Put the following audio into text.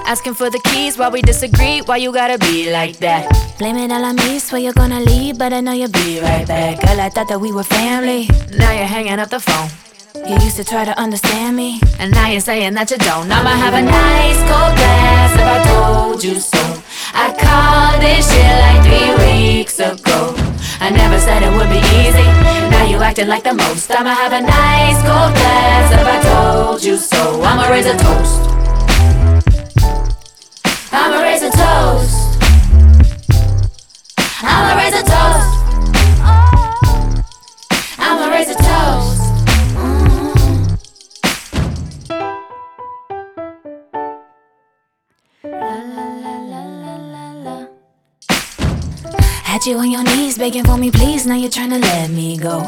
Asking for the keys while we disagree. Why you gotta be like that? Blame it all on me, swear you're gonna leave, but I know you'll be right back. Girl, I thought that we were family. Now you're hanging up the phone. You used to try to understand me, and now you're saying that you don't. I'ma have a nice cold glass if I told you so. I called this shit like 3 weeks ago. I never said it would be easy. Now you acting like the most. I'ma have a nice cold glass if I told you so. I'ma raise a toast. I'ma raise a toast. I'ma raise a toast. I'ma raise a toast. Had you on your knees begging for me, please. Now you're trying to let me go.